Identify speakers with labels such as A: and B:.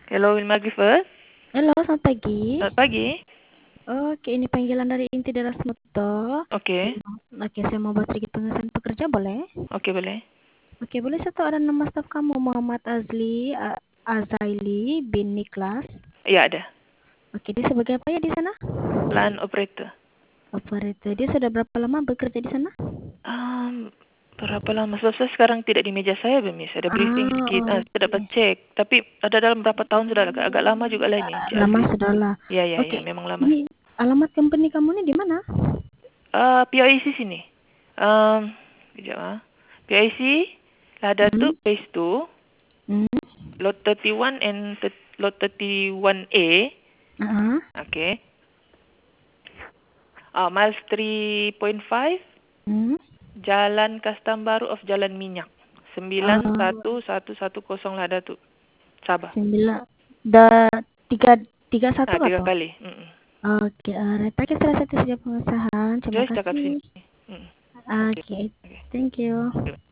A: Hello, Wilma Griffith.
B: Halo, selamat pagi.
A: Selamat pagi.
B: Oke, ini panggilan dari Inti Daerah Semuto.
A: Oke,
B: Oke, saya mau buat sedikit pengesahan pekerja, boleh?
A: oke boleh.
B: Oke, boleh satu ada nama staf kamu, Muhammad Azli Azaili bin Niklas.
A: Iya ada.
B: Oke, dia sebagai apa ya di sana?
A: Plan operator.
B: Operator. Dia sudah berapa lama bekerja di sana?
A: Um, Berapa lama? Sebab saya sekarang tidak di meja saya, Miss. Ada briefing sedikit. Saya dapat
B: Oke.
A: cek. Tapi ada dalam berapa tahun sudah? Agak lama juga lah ini, Cik
B: Lama
A: Azli.
B: sudah lah.
A: Ya, ya, ya.
B: Oke,
A: Memang lama.
B: ini alamat company kamu ini di mana?
A: PIC sini. Kejap ah. PIC, Lada tu,
B: Hmm?
A: Phase 2,
B: Hmm?
A: Lot 31 and Lot 31A.
B: Uh-huh.
A: Okay. Miles 3.5.
B: Hmm?
A: Jalan Custom Baru of Jalan Minyak. 91110 Lada tu. Sabah.
B: 9 da 331 nggak
A: 3
B: tuh?
A: kali.
B: Oke, pakai salah satu saja pengesahan. Terima
A: Joyce cakap
B: kasih.
A: sini. Oke.
B: Oke, thank you.